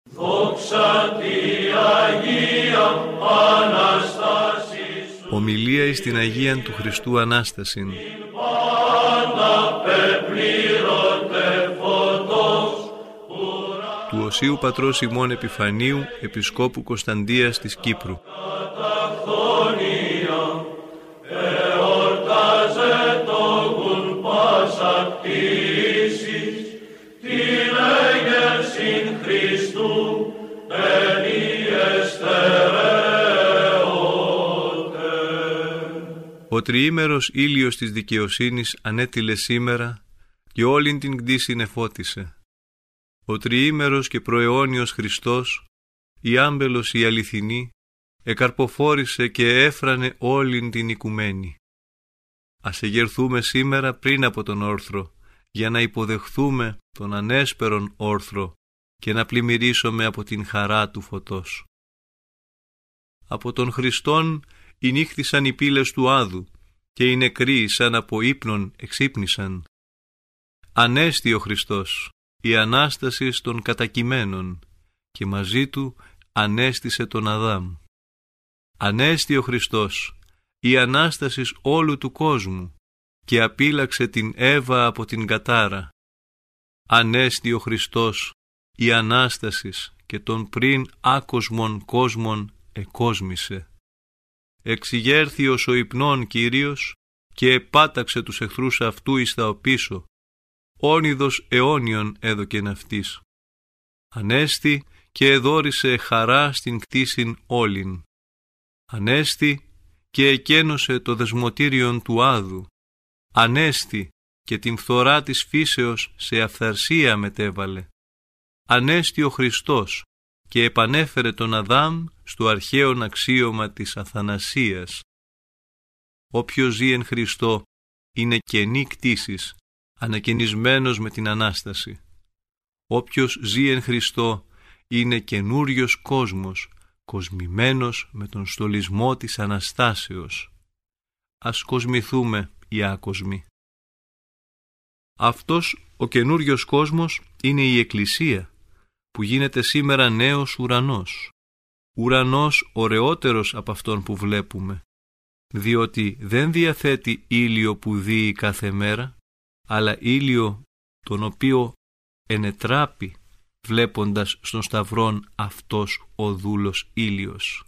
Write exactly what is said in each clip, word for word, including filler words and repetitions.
Δόξα τη Αγία Αναστάση σου. Ομιλία εις την Αγίαν του Χριστού Ανάστασιν. Πάντα πεπλήρωτε φωτός. Του Οσίου Πατρός ημών Επιφανίου, Επισκόπου Κωνσταντίας της Κύπρου. Καταχθόνια εορτάζε το γουν πάσα κτήσεις, την έγερσιν Χριστού ενιεστερεώτε. Ο τριήμερος ήλιος της δικαιοσύνης ανέτειλε σήμερα και όλην την κτήσιν εφώτισε. Ο τριήμερος και προαιώνιος Χριστός, η άμπελος η αληθινή, εκαρποφόρησε και έφρανε όλην την οικουμένη. Ας εγερθούμε σήμερα πριν από τον όρθρο, για να υποδεχθούμε τον ανέσπερον όρθρο και να πλημμυρίσουμε από την χαρά του φωτός. Από τον Χριστόν ηνύχθησαν οι πύλες του Άδου και οι νεκροί σαν από ύπνον εξύπνησαν. Ανέστη ο Χριστός, η Ανάσταση των κατακειμένων, και μαζί του ανέστησε τον Αδάμ. Ανέστη ο Χριστός, η Ανάσταση όλου του κόσμου, και απείλαξε την Εύα από την κατάρα. Ανέστη ο Χριστός, η Ανάσταση, και τον πριν άκοσμον κόσμον εκόσμησε. Εξηγέρθιος ο υπνών Κύριος και επάταξε τους εχθρούς αυτού εις τα οπίσω. Όνειδος αιώνιον έδωκεν αυτής. Ανέστη και εδόρισε χαρά στην κτήσιν όλην. Ανέστη και εκένωσε το δεσμοτήριον του Άδου. Ανέστη και την φθορά της φύσεως σε αυθαρσία μετέβαλε. Ανέστη ο Χριστός και επανέφερε τον Αδάμ στο αρχαίον αξίωμα της αθανασίας. Όποιος ζει εν Χριστώ είναι καινή κτήσης, ανακαινισμένος με την Ανάσταση. Όποιος ζει εν Χριστώ είναι καινούριος κόσμος, κοσμημένος με τον στολισμό της Αναστάσεως. Ας κοσμηθούμε οι άκοσμοι. Αυτός ο καινούριος κόσμος είναι η Εκκλησία, που γίνεται σήμερα νέος ουρανός. Ουρανός ωραιότερος από αυτόν που βλέπουμε, διότι δεν διαθέτει ήλιο που δύει κάθε μέρα, αλλά ήλιο τον οποίο ενετράπει βλέποντας στον σταυρόν αυτός ο δούλος ήλιος.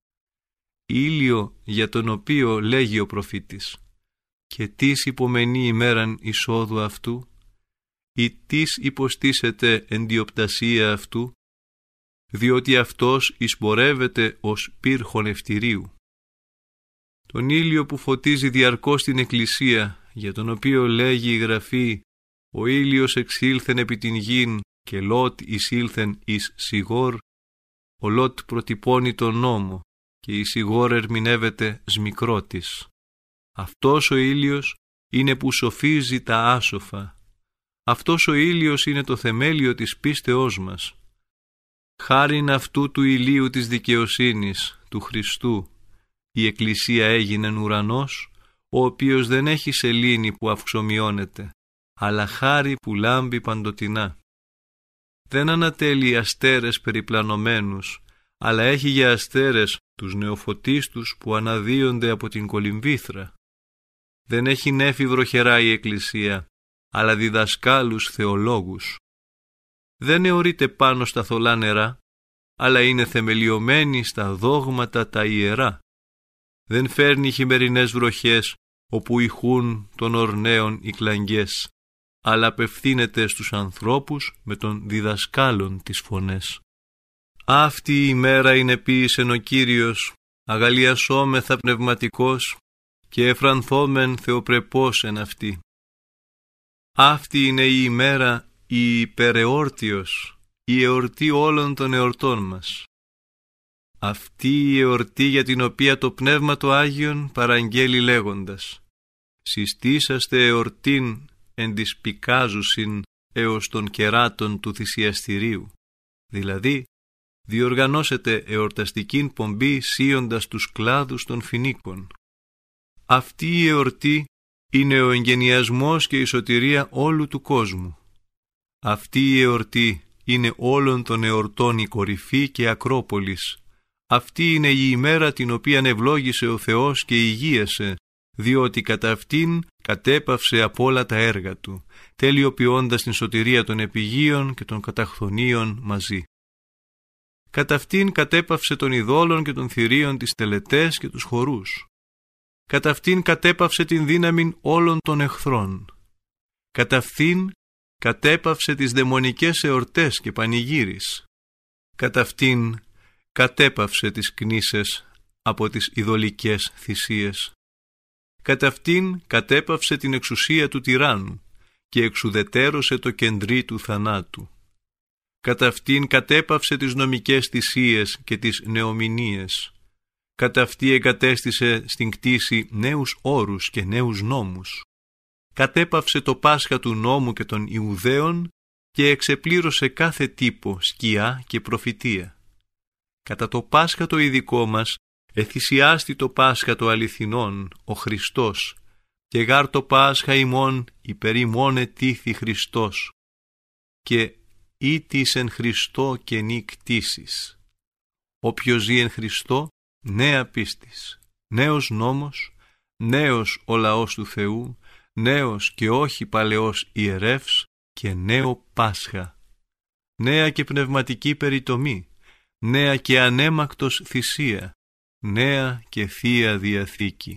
Ήλιο για τον οποίο λέγει ο προφήτης, και τίς υπομενεί ημέραν εισόδου αυτού, ή τίς υποστήσεται εν διοπτασία αυτού, διότι αυτός εισπορεύεται ως πύρχον ευτηρίου. Τον ήλιο που φωτίζει διαρκώς την Εκκλησία, για τον οποίο λέγει η Γραφή, ο ήλιος εξήλθεν επί την γην και Λώτ εισήλθεν εις Σιγόρ, ο Λώτ προτυπώνει τον νόμο και η Σιγόρ ερμηνεύεται σμικρότης. Αυτός ο ήλιος είναι που σοφίζει τα άσοφα. Αυτός ο ήλιος είναι το θεμέλιο της πίστεώς μας. Χάριν αυτού του ηλίου της δικαιοσύνης, του Χριστού, η Εκκλησία έγινεν ουρανός, ο οποίος δεν έχει σελήνη που αυξομειώνεται, αλλά χάρη που λάμπει παντοτινά. Δεν ανατέλει αστέρες περιπλανωμένους, αλλά έχει για αστέρες τους νεοφωτίστους που αναδύονται από την κολυμβήθρα. Δεν έχει νέφη βροχερά η Εκκλησία, αλλά διδασκάλους θεολόγους. Δεν αιωρείται πάνω στα θολά νερά, αλλά είναι θεμελιωμένη στα δόγματα τα ιερά. Δεν φέρνει χειμερινές βροχές, όπου ηχούν των ορνέων οι κλαγγές, αλλά απευθύνεται στους ανθρώπους με τον διδασκάλων τις φωνές. Αυτή η ημέρα είναι ποίησεν ο Κύριος, αγαλιασόμεθα πνευματικός και εφρανθόμεν θεοπρεπώς εν αυτή. Αυτή είναι η ημέρα η υπερεόρτιος, η εορτή όλων των εορτών μας. Αυτή η εορτή για την οποία το Πνεύμα το Άγιον παραγγέλει λέγοντας, συστήσαστε εορτήν εν της πικάζουσιν έως των κεράτων του θυσιαστηρίου, δηλαδή διοργανώσετε εορταστικήν πομπή σύοντας τους κλάδους των φοινίκων. Αυτή η εορτή είναι ο εγγενιασμός και η σωτηρία όλου του κόσμου. Αυτή η εορτή είναι όλων των εορτών η κορυφή και Ακρόπολης. Αυτή είναι η ημέρα την οποία ευλόγησε ο Θεός και υγείασε, διότι κατά αυτήν κατέπαυσε από όλα τα έργα του, τελειοποιώντας την σωτηρία των επιγείων και των καταχθονίων μαζί. Κατά αυτήν κατέπαυσε των ειδόλων και των θηρίων τις τελετές και τους χορούς. Κατά αυτήν κατέπαυσε την δύναμη όλων των εχθρών. Κατά αυτήν κατέπαυσε τις δαιμονικές εορτές και πανηγύρις. Κατά αυτήν κατέπαυσε τις κνήσες από τις ειδωλικές θυσίες. Κατά αυτήν κατέπαυσε την εξουσία του τυράννου και εξουδετέρωσε το κεντρί του θανάτου. Κατά αυτήν κατέπαυσε τις νομικές θυσίες και τις νεομηνίες. Κατά αυτή εγκατέστησε στην κτήση νέους όρους και νέους νόμους. Κατέπαυσε το Πάσχα του νόμου και των Ιουδαίων και εξεπλήρωσε κάθε τύπο, σκιά και προφητεία. Κατά το Πάσχα το ειδικό μας εθυσιάστη το Πάσχα το αληθινόν, ο Χριστός, και γάρ το Πάσχα ημών υπερ ημών ετήθη Χριστός, και ήτης εν Χριστώ και νη κτήσεις. Όποιος ζει εν Χριστώ, νέα πίστης, νέος νόμος, νέος ο λαός του Θεού, νέος και όχι παλαιός ιερεύς και νέο Πάσχα, νέα και πνευματική περιτομή, νέα και ανέμακτος θυσία, νέα και θεία Διαθήκη.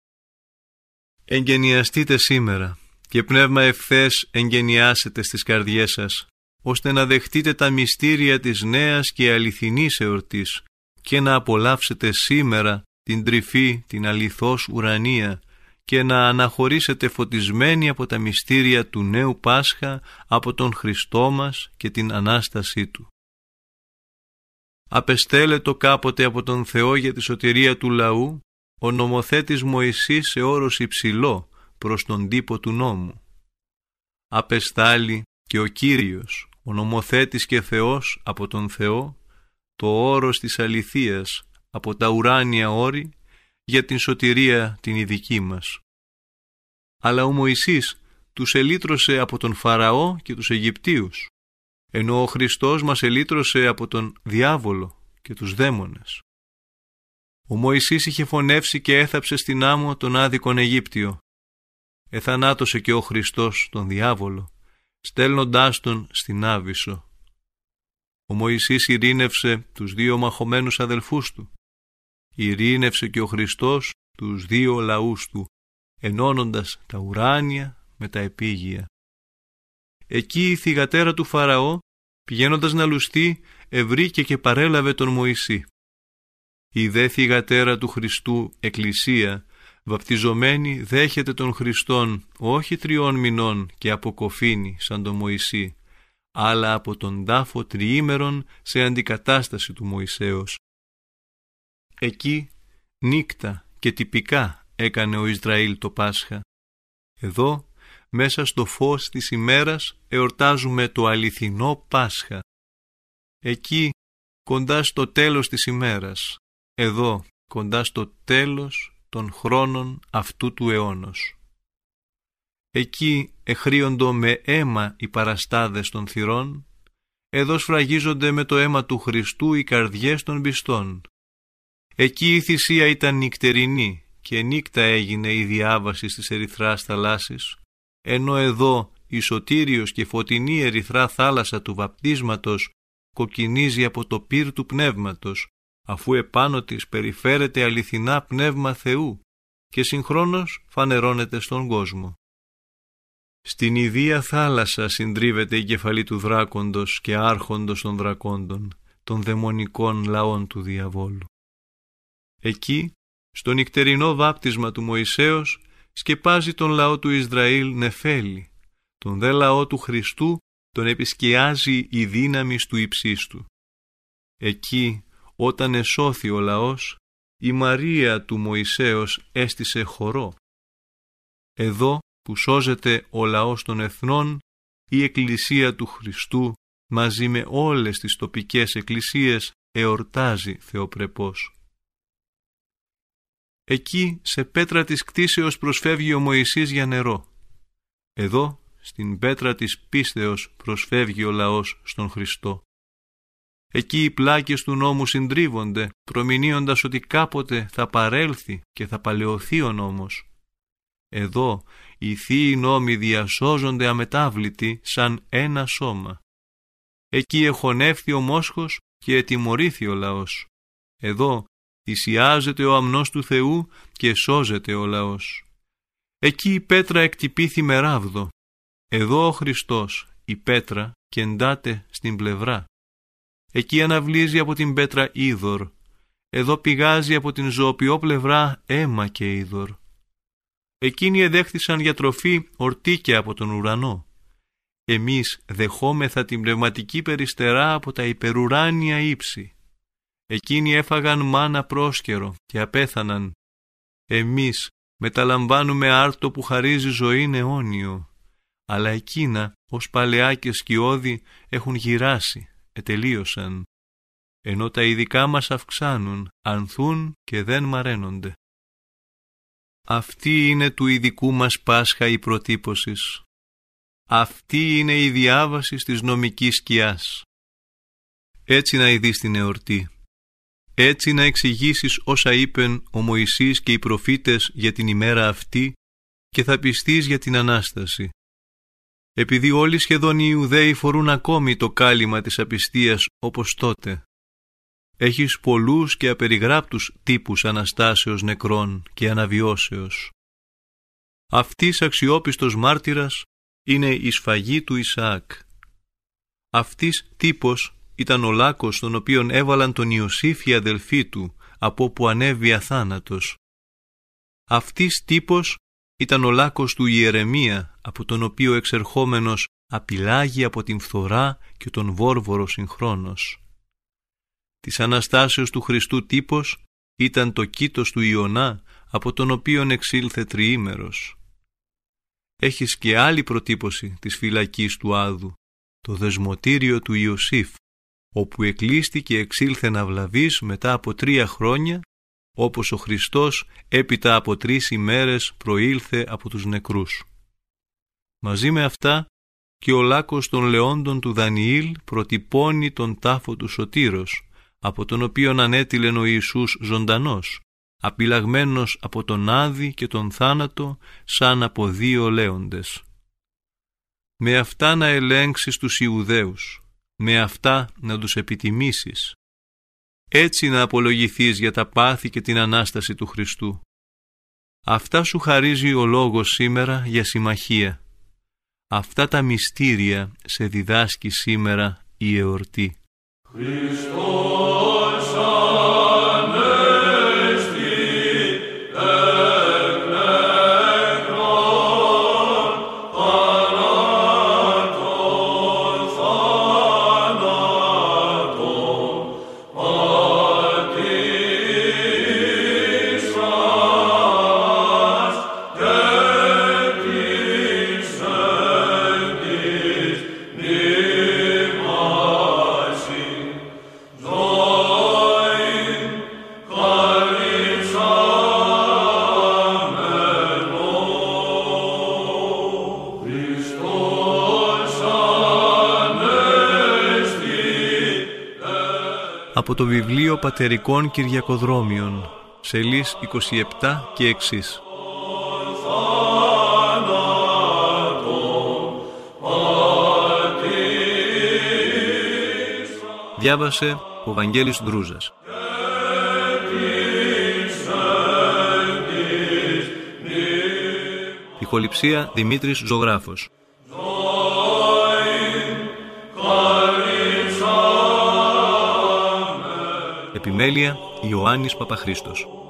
Εγγενιαστείτε σήμερα και πνεύμα ευθές εγγενιάσετε στις καρδιές σας, ώστε να δεχτείτε τα μυστήρια της νέας και αληθινής εορτής και να απολαύσετε σήμερα την τρυφή, την αληθώς ουρανία και να αναχωρήσετε φωτισμένοι από τα μυστήρια του νέου Πάσχα από τον Χριστό μας και την Ανάστασή Του. Απεστέλετο κάποτε από τον Θεό για τη σωτηρία του λαού ο νομοθέτης Μωυσής σε όρος υψηλό προς τον τύπο του νόμου. Απεστάλει και ο Κύριος, ο νομοθέτης και Θεός από τον Θεό, το όρος της αληθείας από τα ουράνια όρη για την σωτηρία την ειδική μας. Αλλά ο Μωυσής τους ελύτρωσε από τον Φαραώ και τους Αιγυπτίους, ενώ ο Χριστός μας ελύτρωσε από τον διάβολο και τους δαίμονες. Ο Μωυσής είχε φωνεύσει και έθαψε στην άμμο τον άδικον Αιγύπτιο. Εθανάτωσε και ο Χριστός τον διάβολο, στέλνοντάς τον στην Άβυσσο. Ο Μωυσής ειρήνευσε τους δύο μαχωμένους αδελφούς του. Ειρήνευσε και ο Χριστός τους δύο λαούς του, ενώνοντας τα ουράνια με τα επίγεια. Εκεί η θυγατέρα του Φαραώ, πηγαίνοντας να λουστεί, ευρήκε και παρέλαβε τον Μωυσή. Η δε θυγατέρα του Χριστού Εκκλησία, βαπτιζομένη, δέχεται τον Χριστόν όχι τριών μηνών και αποκοφήνει σαν τον Μωυσή, αλλά από τον τάφο τριήμερον σε αντικατάσταση του Μωυσέως. Εκεί νύκτα και τυπικά έκανε ο Ισραήλ το Πάσχα. Εδώ, μέσα στο φως της ημέρας, εορτάζουμε το αληθινό Πάσχα. Εκεί, κοντά στο τέλος της ημέρας. Εδώ, κοντά στο τέλος των χρόνων αυτού του αιώνος. Εκεί εχρίοντο με αίμα οι παραστάδες των θυρών. Εδώ σφραγίζονται με το αίμα του Χριστού οι καρδιές των πιστών. Εκεί η θυσία ήταν νυκτερινή και νύκτα έγινε η διάβαση της ερυθράς θαλάσσης, ενώ εδώ η σωτήριος και φωτεινή ερυθρά θάλασσα του βαπτίσματος κοκκινίζει από το πύρ του πνεύματος, αφού επάνω της περιφέρεται αληθινά πνεύμα Θεού και συγχρόνως φανερώνεται στον κόσμο. Στην ιδία θάλασσα συντρίβεται η κεφαλή του δράκοντος και άρχοντος των δρακόντων, των δαιμονικών λαών του διαβόλου. Εκεί, στο νυκτερινό βάπτισμα του Μωυσέως, σκεπάζει τον λαό του Ισραήλ νεφέλη, τον δε λαό του Χριστού τον επισκιάζει η δύναμη του υψίστου. Εκεί, όταν εσώθη ο λαός, η Μαρία του Μωυσέως έστησε χορό. Εδώ που σώζεται ο λαός των εθνών, η Εκκλησία του Χριστού μαζί με όλες τις τοπικές εκκλησίες εορτάζει θεοπρεπώς. Εκεί σε πέτρα της κτήσεως προσφεύγει ο Μωυσής για νερό. Εδώ στην πέτρα της πίστεως προσφεύγει ο λαός στον Χριστό. Εκεί οι πλάκες του νόμου συντρίβονται, προμηνύοντας ότι κάποτε θα παρέλθει και θα παλαιωθεί ο νόμος. Εδώ οι θείοι νόμοι διασώζονται αμετάβλητοι σαν ένα σώμα. Εκεί εχωνεύθη ο μόσχος και ετιμωρήθη ο λαός. Εδώ θυσιάζεται ο αμνός του Θεού και σώζεται ο λαός. Εκεί η πέτρα εκτυπήθη με ράβδο. Εδώ ο Χριστός, η πέτρα, κεντάται στην πλευρά. Εκεί αναβλύζει από την πέτρα είδωρ. Εδώ πηγάζει από την ζωοποιό πλευρά αίμα και είδωρ. Εκείνοι εδέχθησαν για τροφή ορτίκια από τον ουρανό. Εμείς δεχόμεθα την πνευματική περιστερά από τα υπερουράνια ύψη. Εκείνοι έφαγαν μάνα πρόσκαιρο και απέθαναν. Εμείς μεταλαμβάνουμε άρτο που χαρίζει ζωήν αιώνιο. Αλλά εκείνα ως παλαιά και σκιώδη έχουν γυράσει, ετελείωσαν. Ενώ τα ειδικά μας αυξάνουν, ανθούν και δεν μαραίνονται. Αυτή είναι του ειδικού μας Πάσχα η προτύπωσης. Αυτή είναι η διάβαση της νομικής σκιάς. Έτσι να ειδείς την εορτή. Έτσι να εξηγήσεις όσα είπεν ο Μωυσής και οι προφήτες για την ημέρα αυτή και θα πιστείς για την Ανάσταση. Επειδή όλοι σχεδόν οι Ιουδαίοι φορούν ακόμη το κάλυμα της απιστίας όπως τότε. Έχεις πολλούς και απεριγράπτους τύπους Αναστάσεως νεκρών και αναβιώσεως. Αυτής αξιόπιστος μάρτυρας είναι η σφαγή του Ισαάκ. Αυτής τύπος ήταν ο λάκκος τον οποίον έβαλαν τον Ιωσήφ οι αδελφοί του, από όπου ανέβη αθάνατος. Αυτής τύπος ήταν ο λάκκος του Ιερεμία, από τον οποίο εξερχόμενος απειλάγει από την φθορά και τον βόρβορο συγχρόνως. Της Αναστάσεως του Χριστού τύπος ήταν το κήτος του Ιωνά, από τον οποίον εξήλθε τριήμερος. Έχεις και άλλη προτύπωση της φυλακής του Άδου, το δεσμωτήριο του Ιωσήφ, όπου εκλείστηκε εξήλθε ναυλαβής μετά από τρία χρόνια, όπως ο Χριστός έπειτα από τρεις ημέρες προήλθε από τους νεκρούς. Μαζί με αυτά και ο λάκκος των λεόντων του Δανιήλ προτυπώνει τον τάφο του Σωτήρος, από τον οποίον ανέτειλεν ο Ιησούς ζωντανός, απειλαγμένος από τον Άδη και τον θάνατο σαν από δύο λέοντες. Με αυτά να ελέγξεις τους Ιουδαίους, με αυτά να τους επιτιμήσεις. Έτσι να απολογηθείς για τα πάθη και την Ανάσταση του Χριστού. Αυτά σου χαρίζει ο Λόγος σήμερα για συμμαχία. Αυτά τα μυστήρια σε διδάσκει σήμερα η εορτή. Χριστός Από το βιβλίο Πατερικών Κυριακοδρόμιων, σελίς είκοσι επτά και εξής. Διάβασε ο Βαγγέλης Δρούζας. Ηχοληψία Δημήτρης Ζωγράφος. Επιμέλεια Ιωάννης Παπαχρήστος.